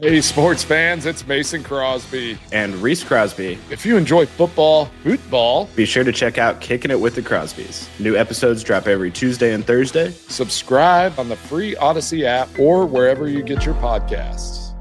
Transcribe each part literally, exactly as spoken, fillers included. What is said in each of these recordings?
Hey, sports fans, it's Mason Crosby. And Reese Crosby. If you enjoy football, football, be sure to check out Kicking It with the Crosbys. New episodes drop every Tuesday and Thursday. Subscribe on the free Odyssey app or wherever you get your podcasts.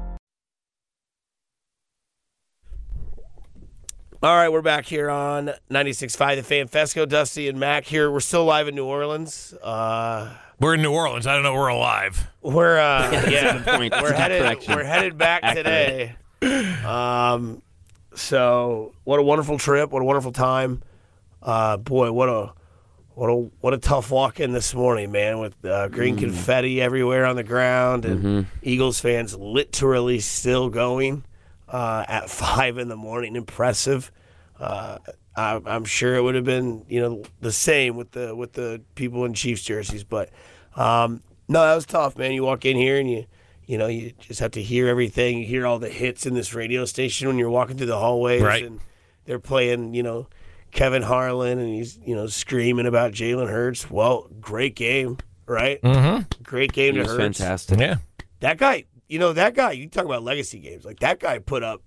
All right, we're back here on ninety-six point five The Fan. Fesco, Dusty, and Mac here. We're still live in New Orleans. Uh, we're in New Orleans. I don't know. We're alive. We're uh, yeah. Point. We're headed. We're headed back today. Um, so what a wonderful trip. What a wonderful time. Uh, boy, what a what a what a tough walk in this morning, man. With uh, green mm. confetti everywhere on the ground, and mm-hmm. Eagles fans literally still going. Uh, at five in the morning, impressive. Uh, I, I'm sure it would have been, you know, the same with the with the people in Chiefs jerseys, but um, no, that was tough, man. You walk in here and you, you know, you just have to hear everything. You hear all the hits in this radio station when you're walking through the hallways, right. And they're playing, you know, Kevin Harlan, and he's, you know, screaming about Jalen Hurts. Well, great game, right? Mm-hmm. Great game he to was Hurts. Fantastic, yeah. That guy. You know, that guy, you talk about legacy games, like that guy put up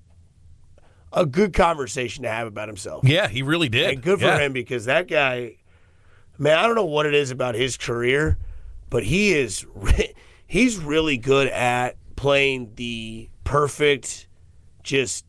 a good conversation to have about himself. Yeah, he really did. And good for yeah. him, because that guy, man, I don't know what it is about his career, but he is he's really good at playing the perfect just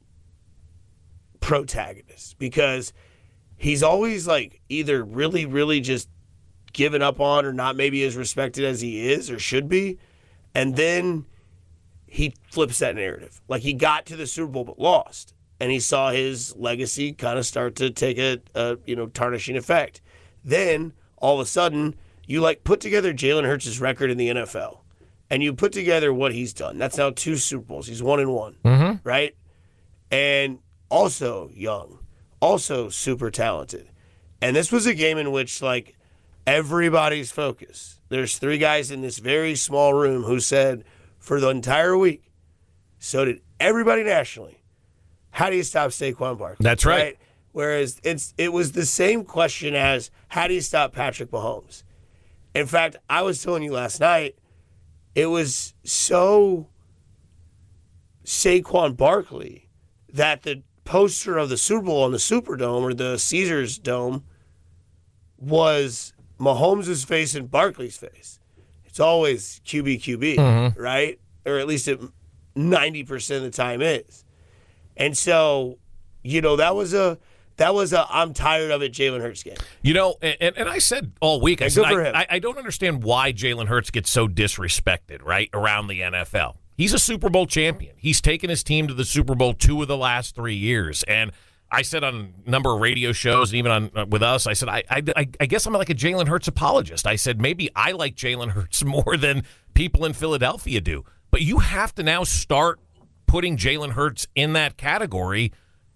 protagonist, because he's always like either really, really just given up on or not maybe as respected as he is or should be, and then he flips that narrative. Like, he got to the Super Bowl but lost, and he saw his legacy kind of start to take a, a you know tarnishing effect. Then all of a sudden, you like put together Jalen Hurts' record in the N F L, and you put together what he's done. That's now two Super Bowls. He's one and one, mm-hmm. right? And also young, also super talented. And this was a game in which like everybody's focus. There's three guys in this very small room who said, for the entire week, so did everybody nationally, how do you stop Saquon Barkley? That's right. right? Whereas it's it was the same question as, how do you stop Patrick Mahomes? In fact, I was telling you last night, it was so Saquon Barkley that the poster of the Super Bowl on the Superdome, or the Caesars Dome, was Mahomes' face and Barkley's face. It's always Q B Q B, mm-hmm. right? Or at least it ninety percent of the time is. And so, you know, that was a that was a I'm tired of it Jalen Hurts game. You know, and, and I said all week, I, yeah, said, good for I, him. I, I don't understand why Jalen Hurts gets so disrespected, right, around the N F L. He's a Super Bowl champion. He's taken his team to the Super Bowl two of the last three years. And I said on a number of radio shows, and even on uh, with us, I said, I, I, I guess I'm like a Jalen Hurts apologist. I said, maybe I like Jalen Hurts more than people in Philadelphia do. But you have to now start putting Jalen Hurts in that category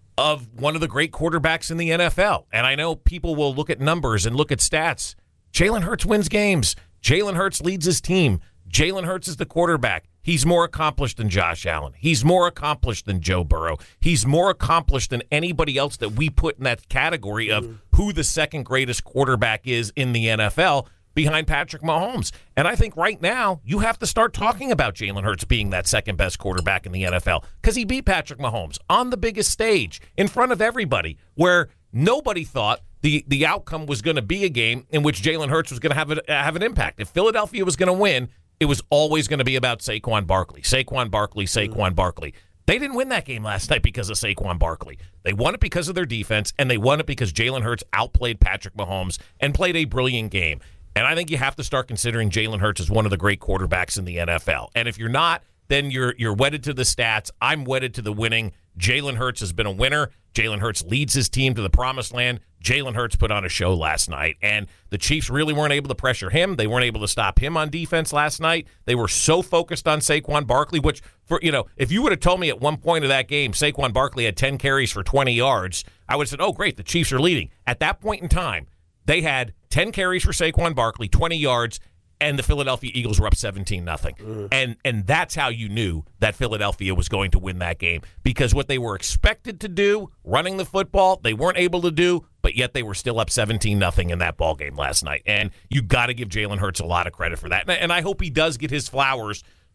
of one of the great quarterbacks in the N F L. And I know people will look at numbers and look at stats. Jalen Hurts wins games. Jalen Hurts leads his team. Jalen Hurts is the quarterback. He's more accomplished than Josh Allen. He's more accomplished than Joe Burrow. He's more accomplished than anybody else that we put in that category of who the second greatest quarterback is in the N F L behind Patrick Mahomes. And I think right now you have to start talking about Jalen Hurts being that second best quarterback in the N F L, because he beat Patrick Mahomes on the biggest stage in front of everybody, where nobody thought the, the outcome was going to be a game in which Jalen Hurts was going to have, a, have an impact. If Philadelphia was going to win, it was always going to be about Saquon Barkley. Saquon Barkley, Saquon Barkley. They didn't win that game last night because of Saquon Barkley. They won it because of their defense, and they won it because Jalen Hurts outplayed Patrick Mahomes and played a brilliant game. And I think you have to start considering Jalen Hurts as one of the great quarterbacks in the N F L. And if you're not, then you're you're wedded to the stats. I'm wedded to the winning. Jalen Hurts has been a winner. Jalen Hurts leads his team to the promised land. Jalen Hurts put on a show last night, and the Chiefs really weren't able to pressure him. They weren't able to stop him on defense last night. They were so focused on Saquon Barkley, which, for you know, if you would have told me at one point of that game Saquon Barkley had ten carries for twenty yards, I would have said, oh, great, the Chiefs are leading. At that point in time, they had ten carries for Saquon Barkley, twenty yards, and the Philadelphia Eagles were up seventeen nothing. Mm. And and that's how you knew that Philadelphia was going to win that game, because what they were expected to do, running the football, they weren't able to do, but yet they were still up seventeen nothing in that ball game last night. And you got to give Jalen Hurts a lot of credit for that. And I hope he does get his flowers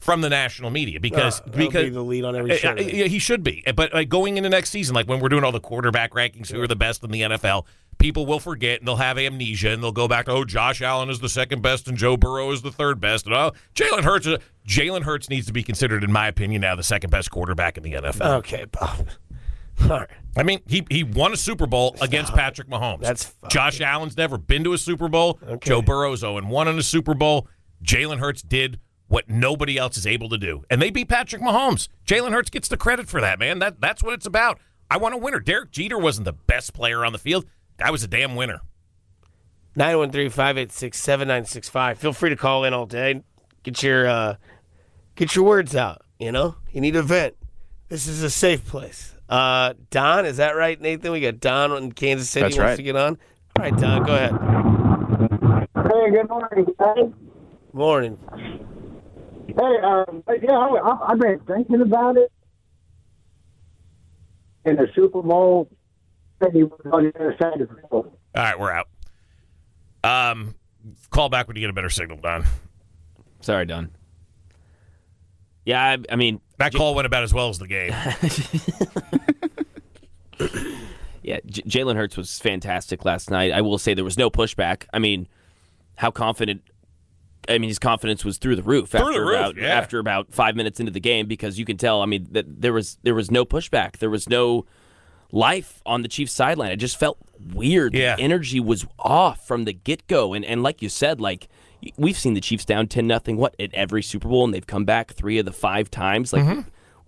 from the national media because Uh, because be the lead on every show. uh, yeah, he should be. But uh, going into next season, like when we're doing all the quarterback rankings, who are the best in the N F L, people will forget and they'll have amnesia and they'll go back to, oh, Josh Allen is the second best and Joe Burrow is the third best. And oh, Jalen Hurts, uh, Jalen Hurts needs to be considered, in my opinion, now the second best quarterback in the N F L. Okay, Bob. All right. I mean, he he won a Super Bowl against Patrick Mahomes. That's fine. Josh Allen's never been to a Super Bowl. Okay. Joe Burrow's oh and one in a Super Bowl. Jalen Hurts did what nobody else is able to do. And they beat Patrick Mahomes. Jalen Hurts gets the credit for that, man. That That's what it's about. I want a winner. Derek Jeter wasn't the best player on the field. Guy was a damn winner. nine one three, five eight six, seven nine six five. Feel free to call in all day. Get your uh, get your words out, you know? You need to vent. This is a safe place. Uh, Don, is that right, Nathan? We got Don in Kansas City That's wants right. to get on. All right, Don, go ahead. Hey, good morning, guys. Morning. Hey, um, yeah, I, I've been thinking about it. In the Super Bowl, he was on the other side of the field. All right, we're out. Um, call back when you get a better signal, Don. Sorry, Don. Yeah, I, I mean, That call went about as well as the game. yeah, J- Jalen Hurts was fantastic last night. I will say there was no pushback. I mean, how confident? I mean, his confidence was through the roof Through after the roof, about yeah. after about five minutes into the game because you can tell. I mean, that there was there was no pushback. There was no life on the Chiefs sideline. It just felt weird. Yeah. The energy was off from the get go, and and like you said, like. We've seen the Chiefs down ten nothing what at every Super Bowl, and they've come back three of the five times. Like, Mm-hmm.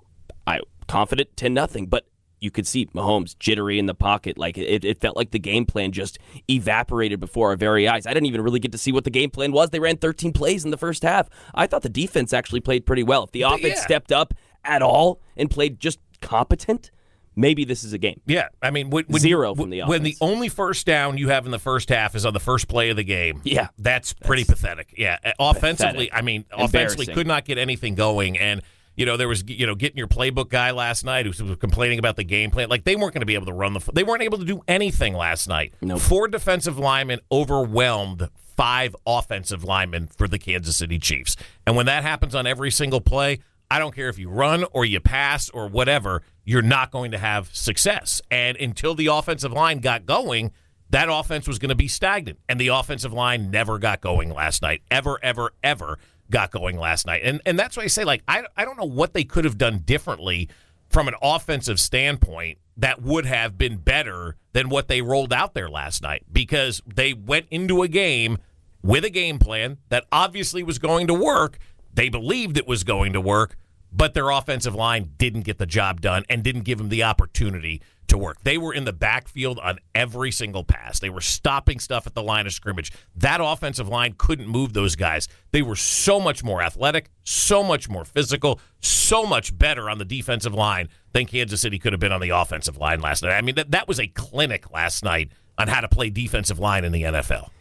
I confident ten nothing, but you could see Mahomes jittery in the pocket. Like it, it felt like the game plan just evaporated before our very eyes. I didn't even really get to see what the game plan was. They ran thirteen plays in the first half. I thought the defense actually played pretty well. If the offense yeah. stepped up at all and played just competent, maybe this is a game. Yeah, I mean, when, when Zero you, from the when the offense. only first down you have in the first half is on the first play of the game. Yeah. that's pretty pathetic. Yeah, offensively, pathetic. I mean, offensively Embarrassing. could not get anything going, and you know there was you know getting your playbook guy last night who was complaining about the game plan. Like they weren't going to be able to run the. They weren't able to do anything last night. Nope. Four defensive linemen overwhelmed five offensive linemen for the Kansas City Chiefs, and when that happens on every single play. I don't care if you run or you pass or whatever, you're not going to have success. And until the offensive line got going, that offense was going to be stagnant. And the offensive line never got going last night. Ever, ever, ever got going last night. And and that's why I say, like, I, I don't know what they could have done differently from an offensive standpoint that would have been better than what they rolled out there last night. Because they went into a game with a game plan that obviously was going to work. They believed it was going to work, but their offensive line didn't get the job done and didn't give them the opportunity to work. They were in the backfield on every single pass. They were stopping stuff at the line of scrimmage. That offensive line couldn't move those guys. They were so much more athletic, so much more physical, so much better on the defensive line than Kansas City could have been on the offensive line last night. I mean, that, that was a clinic last night on how to play defensive line in the N F L.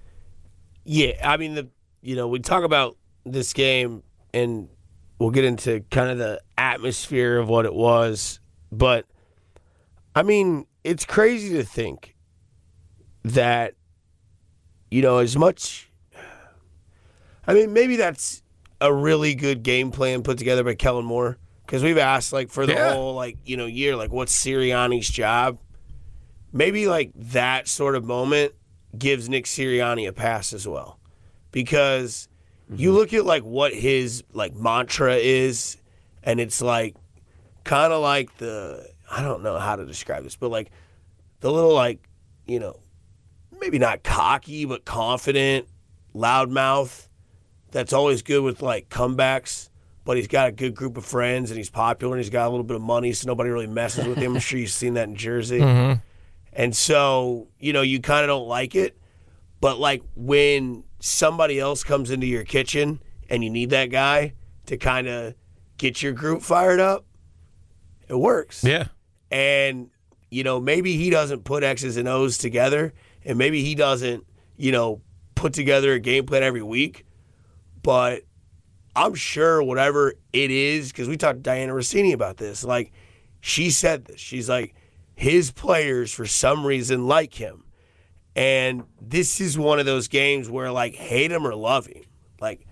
Yeah, I mean, the you know, we talk about this game, and we'll get into kind of the atmosphere of what it was. But, I mean, it's crazy to think that, you know, as much – I mean, maybe that's a really good game plan put together by Kellen Moore. Because we've asked, like, for the Yeah. whole, like, you know, year, like, what's Sirianni's job? Maybe, like, that sort of moment gives Nick Sirianni a pass as well. Because – you look at like what his like mantra is, and it's like kind of like the I don't know how to describe this, but like the little like you know maybe not cocky but confident loudmouth that's always good with like comebacks, but he's got a good group of friends and he's popular and he's got a little bit of money, so nobody really messes with him. I'm sure you've seen that in Jersey, Mm-hmm. and so you know you kind of don't like it, but like when somebody else comes into your kitchen and you need that guy to kind of get your group fired up, it works. Yeah. And, you know, maybe he doesn't put X's and O's together, and maybe he doesn't, you know, put together a game plan every week, but I'm sure whatever it is, because we talked to Diana Rossini about this, like, she said this. She's like, his players, for some reason, like him. And this is one of those games where, like, hate him or love him. Like,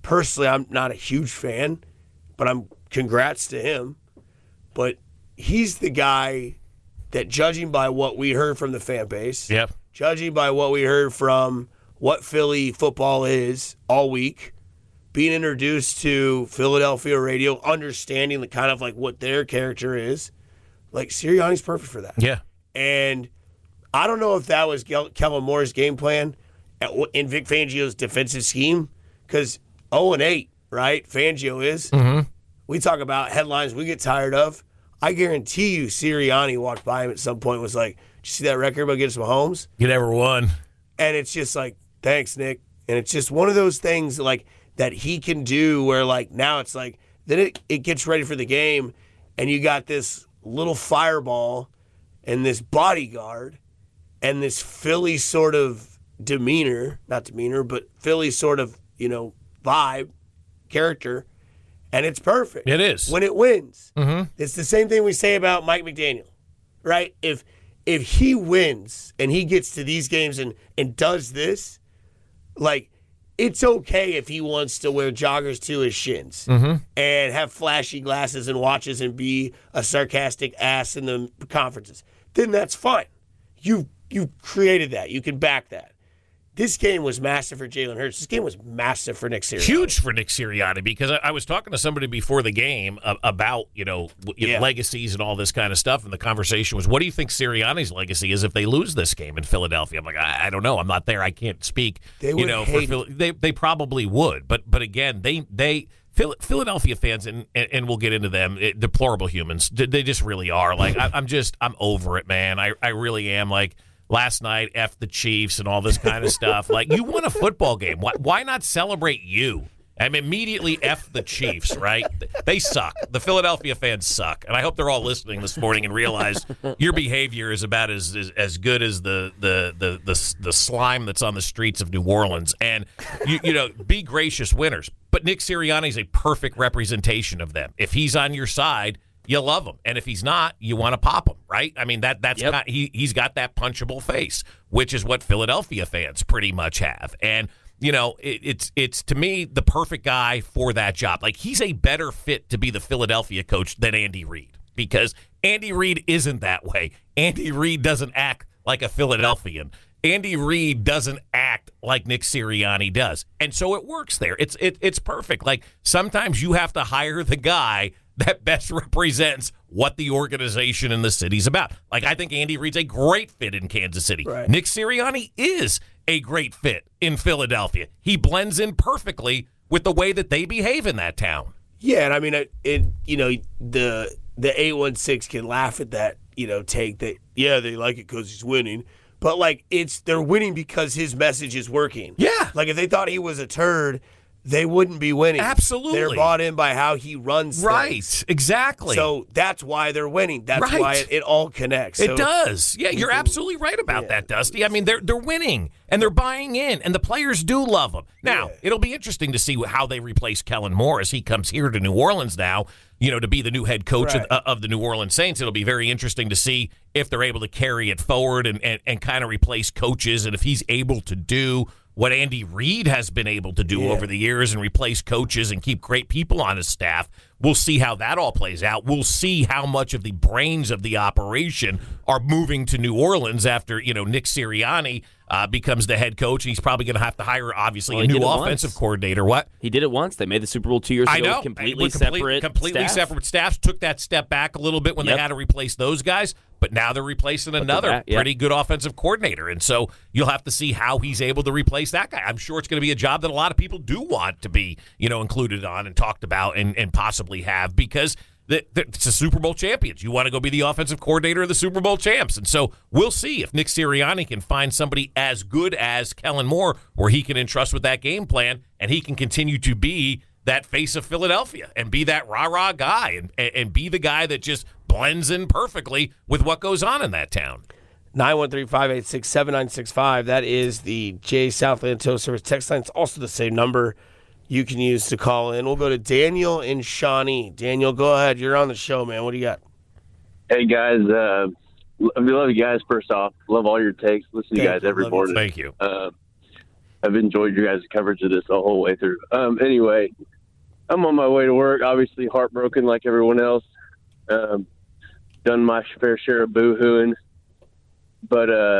personally, I'm not a huge fan, but I'm congrats to him. But he's the guy that, judging by what we heard from the fan base, Yep. judging by what we heard from what Philly football is all week, being introduced to Philadelphia radio, understanding the kind of like what their character is, like Sirianni's perfect for that. Yeah. And I don't know if that was Kel- Kellen Moore's game plan in Vic Fangio's defensive scheme, because oh and eight, right? Fangio is. Mm-hmm. We talk about headlines we get tired of. I guarantee you Sirianni walked by him at some point and was like, did you see that record about getting some homes? You never won. And it's just like, thanks, Nick. And it's just one of those things like that he can do where like now it's like, then it, it gets ready for the game and you got this little fireball and this bodyguard and this Philly sort of demeanor, not demeanor, but Philly sort of, you know, vibe, character, and it's perfect. It is. When it wins. Mm-hmm. It's the same thing we say about Mike McDaniel, right? If if he wins and he gets to these games and, and does this, like, it's okay if he wants to wear joggers to his shins Mm-hmm. and have flashy glasses and watches and be a sarcastic ass in the conferences. Then that's fine. You you created that. You can back that. This game was massive for Jalen Hurts. This game was massive for Nick Sirianni. Huge for Nick Sirianni, because I, I was talking to somebody before the game uh, about, you know, you Yeah. know, legacies and all this kind of stuff, and the conversation was, what do you think Sirianni's legacy is if they lose this game in Philadelphia? I'm like, I, I don't know. I'm not there. I can't speak. They you would know, for hate Phil- they they probably would, but but again, they they Phil- Philadelphia fans, and, and and we'll get into them, it, deplorable humans. They just really are. Like I, I'm just I'm over it, man. I I really am. Like. Last night, F the Chiefs and all this kind of stuff. Like, you won a football game. Why, why not celebrate you? I'm immediately F the Chiefs, right? They suck. The Philadelphia fans suck. And I hope they're all listening this morning and realize your behavior is about as as, as good as the, the, the, the, the slime that's on the streets of New Orleans. And, you, you know, be gracious winners. But Nick Sirianni is a perfect representation of them. If he's on your side, you love him, and if he's not, you want to pop him, right? I mean, that that's Yep. kind, he he's got that punchable face, which is what Philadelphia fans pretty much have. And you know, it, it's it's to me the perfect guy for that job. Like, he's a better fit to be the Philadelphia coach than Andy Reid, because Andy Reid isn't that way. Andy Reid doesn't act like a Philadelphian. Andy Reid doesn't act like Nick Sirianni does, and so it works there. It's it, it's perfect. Like, sometimes you have to hire the guy that best represents what the organization and the city's about. Like, I think Andy Reid's a great fit in Kansas City. Right. Nick Sirianni is a great fit in Philadelphia. He blends in perfectly with the way that they behave in that town. Yeah, and I mean, it, it you know, the the eight one six can laugh at that, you know, take that, yeah, they like it because he's winning. But, like, it's they're winning because his message is working. Yeah. Like, if they thought he was a turd, they wouldn't be winning. Absolutely. They're bought in by how he runs Right, things. exactly. So that's why they're winning. That's Right. why it, it all connects. It So does. Yeah, you're absolutely right about yeah. that, Dusty. I mean, they're they're winning, and they're buying in, and the players do love them. Now, Yeah. it'll be interesting to see how they replace Kellen Moore as he comes here to New Orleans now, you know, to be the new head coach Right. of, of the New Orleans Saints. It'll be very interesting to see if they're able to carry it forward and, and, and kind of replace coaches, and if he's able to do what Andy Reid has been able to do Yeah. over the years and replace coaches and keep great people on his staff. We'll see how that all plays out. We'll see how much of the brains of the operation are moving to New Orleans after, you know, Nick Sirianni uh, becomes the head coach. He's probably going to have to hire, obviously, Well, a he new did it offensive once. coordinator. What? He did it once. They made the Super Bowl two years I ago. know. Completely With complete- separate completely staff. separate staffs. Took that step back a little bit when Yep. they had to replace those guys, but now they're replacing they're another back, yep. pretty good offensive coordinator, and so you'll have to see how he's able to replace that guy. I'm sure it's going to be a job that a lot of people do want to be, you know, included on and talked about and, and possibly have, because the, the, it's a Super Bowl champions. You want to go be the offensive coordinator of the Super Bowl champs, and so we'll see if Nick Sirianni can find somebody as good as Kellen Moore, where he can entrust with that game plan, and he can continue to be that face of Philadelphia and be that rah-rah guy and, and, and be the guy that just blends in perfectly with what goes on in that town. nine one three, five eight six, seven nine six five. That is the J Southland Tow Service text line. It's also the same number you can use to call in. We'll go to Daniel in Shawnee. Daniel, go ahead. You're on the show, man. What do you got? Hey, guys. Uh, we love you guys, first off. Love all your takes. Listen to you Thank guys you. every Love you morning. Thank you. Uh, I've enjoyed your guys' coverage of this the whole way through. Um, anyway, I'm on my way to work, obviously heartbroken like everyone else. Um, done my fair share of boo-hooing. But uh,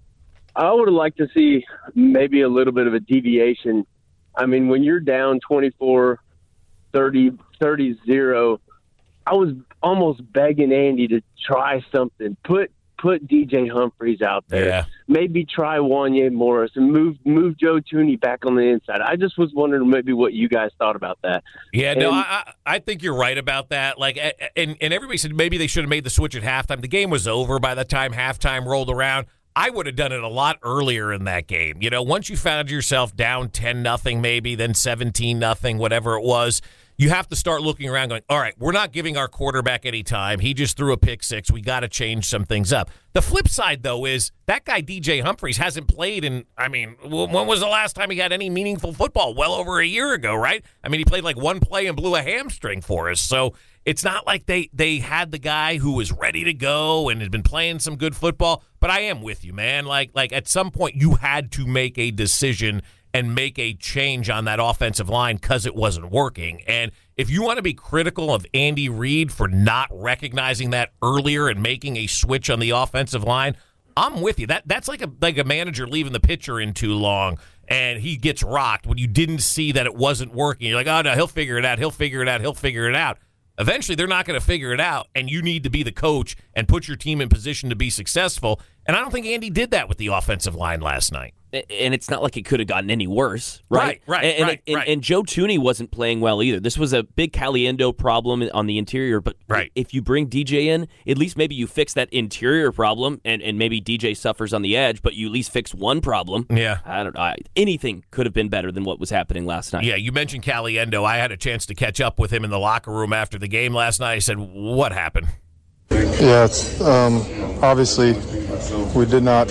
I would have liked to see maybe a little bit of a deviation. I mean, when you're down twenty-four, thirty, thirty, zero, I was almost begging Andy to try something. Put put D J Humphries out there. Yeah. Maybe try Wanya Morris and move move Joe Thuney back on the inside. I just was wondering maybe what you guys thought about that. Yeah, and, no, I, I think you're right about that. Like, and, and everybody said maybe they should have made the switch at halftime. The game was over by the time halftime rolled around. I would have done it a lot earlier in that game. You know, once you found yourself down ten nothing maybe, then seventeen nothing, whatever it was, you have to start looking around going, all right, we're not giving our quarterback any time. He just threw a pick six. We got to change some things up. The flip side, though, is that guy D J Humphries hasn't played in, I mean, when was the last time he had any meaningful football? Well over a year ago, right? I mean, he played like one play and blew a hamstring for us. So it's not like they, they had the guy who was ready to go and had been playing some good football. But I am with you, man. Like, like at some point, you had to make a decision and make a change on that offensive line because it wasn't working. And if you want to be critical of Andy Reid for not recognizing that earlier and making a switch on the offensive line, I'm with you. That that's like a like a manager leaving the pitcher in too long and he gets rocked when you didn't see that it wasn't working. You're like, oh no, he'll figure it out. He'll figure it out. He'll figure it out. Eventually, they're not going to figure it out, and you need to be the coach and put your team in position to be successful. And I don't think Andy did that with the offensive line last night. And it's not like it could have gotten any worse, right? Right, right, and, right, and, right. And Joe Thuney wasn't playing well either. This was a big Caliendo problem on the interior, but right. if you bring D J in, at least maybe you fix that interior problem, and, and maybe D J suffers on the edge, but you at least fix one problem. Yeah. I don't know. I, anything could have been better than what was happening last night. Yeah, you mentioned Caliendo. I had a chance to catch up with him in the locker room after the game last night. I said, what happened? Yeah, it's, um, obviously we did not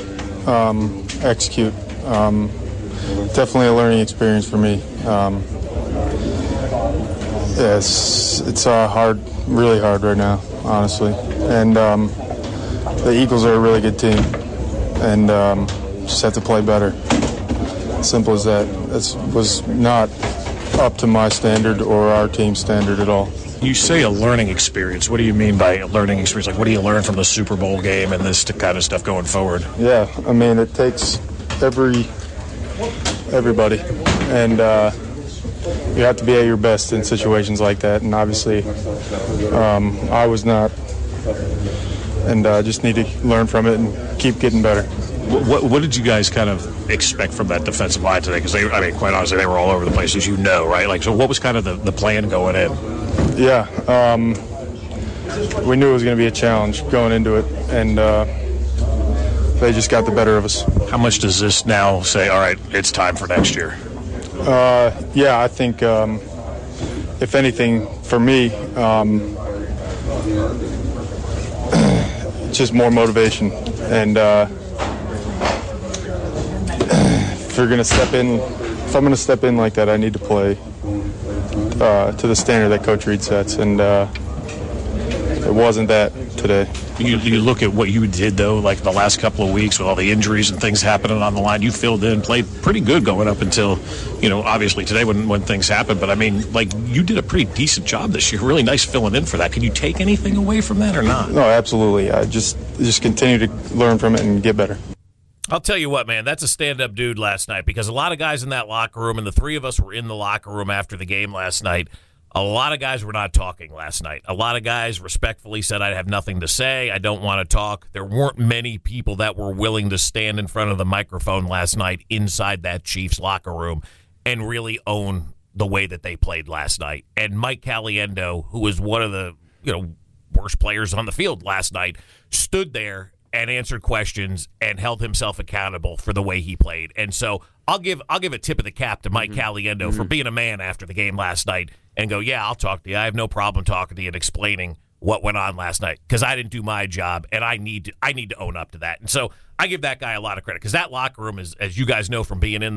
um, execute. Um, definitely a learning experience for me. Um, yeah, it's, it's uh, hard, really hard right now, honestly. And um, the Eagles are a really good team, and um, just have to play better. Simple as that. It was not up to my standard or our team's standard at all. You say a learning experience. What do you mean by a learning experience? Like, what do you learn from the Super Bowl game and this kind of stuff going forward? Yeah, I mean, it takes every everybody, and uh, you have to be at your best in situations like that. And obviously, um, I was not, and uh, just need to learn from it and keep getting better. What, what did you guys kind of expect from that defensive line today? Because they, I mean, quite honestly, they were all over the place, as you know, right? Like, so what was kind of the, the plan going in? Yeah, um, we knew it was going to be a challenge going into it, and uh, they just got the better of us. How much does this now say, all right, it's time for next year? Uh, yeah, I think, um, if anything, for me, um, just more motivation. And uh, if you're going to step in, if I'm going to step in like that, I need to play Uh, to the standard that Coach Reid sets, and uh, it wasn't that today. You, you look at what you did, though, like the last couple of weeks with all the injuries and things happening on the line. You filled in, played pretty good going up until, you know, obviously today when, when things happened. But, I mean, like, you did a pretty decent job this year. Really nice filling in for that. Can you take anything away from that or not? No, absolutely. I just, just continue to learn from it and get better. I'll tell you what, man, that's a stand-up dude last night because a lot of guys in that locker room, and the three of us were in the locker room after the game last night, a lot of guys were not talking last night. A lot of guys respectfully said, I have nothing to say. I don't want to talk. There weren't many people that were willing to stand in front of the microphone last night inside that Chiefs locker room and really own the way that they played last night. And Mike Caliendo, who was one of the, you know, worst players on the field last night, stood there and answered questions and held himself accountable for the way he played. And so I'll give I'll give a tip of the cap to Mike mm-hmm. Caliendo mm-hmm. for being a man after the game last night and go, yeah, I'll talk to you. I have no problem talking to you and explaining what went on last night because I didn't do my job, and I need to I need to own up to that. And so I give that guy a lot of credit because that locker room is, as you guys know from being in there,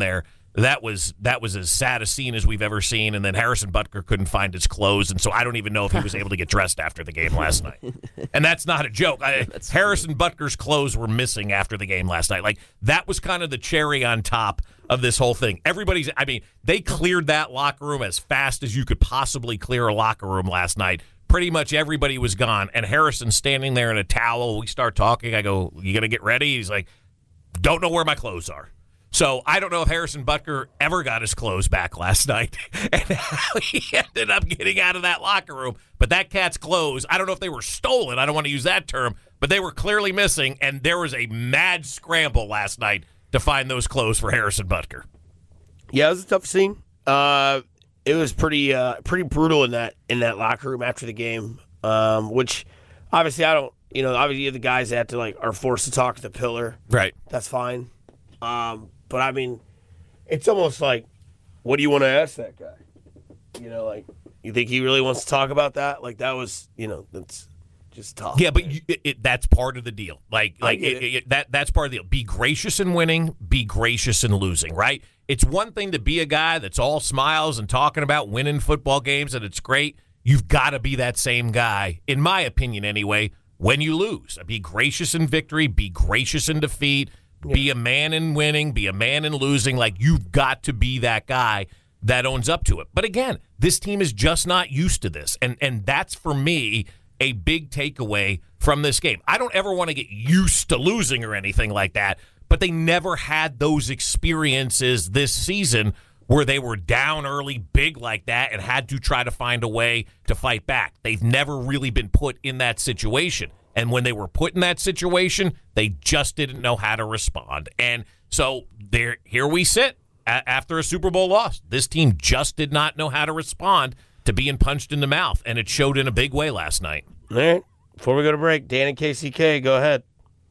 that was that was as sad a scene as we've ever seen. And then Harrison Butker couldn't find his clothes, and so I don't even know if he was able to get dressed after the game last night. And that's not a joke. I, Harrison Butker's clothes were missing after the game last night. Like, that was kind of the cherry on top of this whole thing. Everybody's, I mean, they cleared that locker room as fast as you could possibly clear a locker room last night. Pretty much everybody was gone, and Harrison's standing there in a towel. We start talking. I go, "You gonna get ready?" He's like, "Don't know where my clothes are." So I don't know if Harrison Butker ever got his clothes back last night and how he ended up getting out of that locker room. But that cat's clothes, I don't know if they were stolen. I don't want to use that term, but they were clearly missing, and there was a mad scramble last night to find those clothes for Harrison Butker. Yeah, it was a tough scene. Uh, it was pretty uh, pretty brutal in that in that locker room after the game, um, which obviously I don't, you know, obviously the guys that have to, like, are forced to talk to the pillar. Right. That's fine. Um, but, I mean, it's almost like, what do you want to ask that guy? You know, like, you think he really wants to talk about that? Like, that was, you know, that's just tough. Yeah, but you, it, it, that's part of the deal. Like, like it, it. It, that that's part of the deal. Be gracious in winning, be gracious in losing, right? It's one thing to be a guy that's all smiles and talking about winning football games, and it's great. You've got to be that same guy, in my opinion anyway, when you lose. Be gracious in victory, be gracious in defeat. Yeah. Be a man in winning, be a man in losing. Like, you've got to be that guy that owns up to it. But again, this team is just not used to this. And and that's, for me, a big takeaway from this game. I don't ever want to get used to losing or anything like that, but they never had those experiences this season where they were down early big like that and had to try to find a way to fight back. They've never really been put in that situation. And when they were put in that situation, they just didn't know how to respond. And so there, here we sit a- after a Super Bowl loss. This team just did not know how to respond to being punched in the mouth, and it showed in a big way last night. All right. Before we go to break, Dan and K C K, go ahead.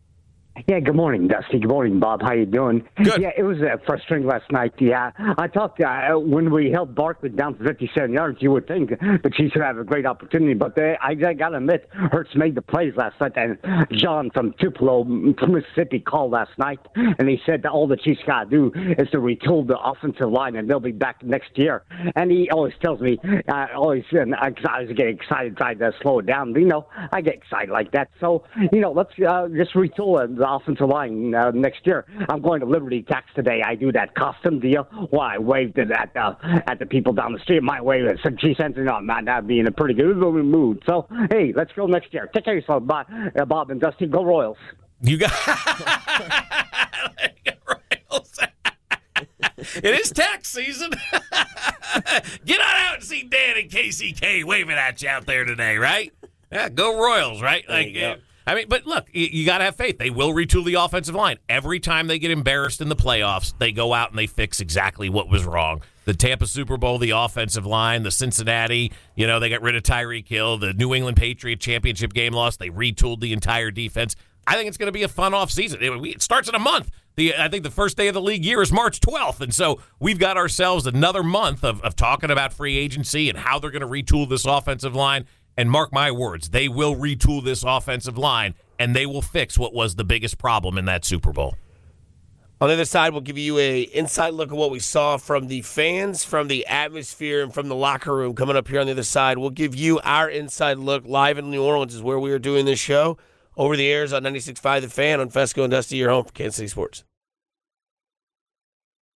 Yeah, good morning, Dusty. Good morning, Bob. How you doing? Good. Yeah, it was uh, frustrating last night. Yeah, I thought uh, when we held Barkley down to fifty-seven yards, you would think the Chiefs would have a great opportunity. But they, I, I got to admit, Hurts made the plays last night. And John from Tupelo, from Mississippi, called last night, and he said that all the Chiefs got to do is to retool the offensive line, and they'll be back next year. And he always tells me, uh, always, and I, I was getting excited, trying to slow it down. But, you know, I get excited like that. So, you know, let's uh, just retool it. The offensive line uh, next year. I'm going to Liberty Tax today. I do that custom deal. Well, I waved it at uh, at the people down the street. My wave it said, "Gee, sense, no, man, that'd be in a pretty good mood." So, hey, let's go next year. Take care of yourself, Bob, uh, Bob and Dusty. Go Royals. You got Royals. It is tax season. Get on out and see Dan and K C K waving at you out there today, right? Yeah, go Royals, right? Like, uh, I mean, but look, you, you got to have faith. They will retool the offensive line. Every time they get embarrassed in the playoffs, they go out and they fix exactly what was wrong. The Tampa Super Bowl, the offensive line, the Cincinnati, you know, they got rid of Tyreek Hill. The New England Patriot championship game loss, they retooled the entire defense. I think it's going to be a fun offseason. It, it starts in a month. The, I think the first day of the league year is March twelfth, and so we've got ourselves another month of, of talking about free agency and how they're going to retool this offensive line. And mark my words, they will retool this offensive line, and they will fix what was the biggest problem in that Super Bowl. On the other side, we'll give you a inside look at what we saw from the fans, from the atmosphere, and from the locker room. Coming up here on the other side, we'll give you our inside look live in New Orleans is where we are doing this show. Over the airs on ninety-six point five The Fan on Fesco and Dusty, your home for Kansas City Sports.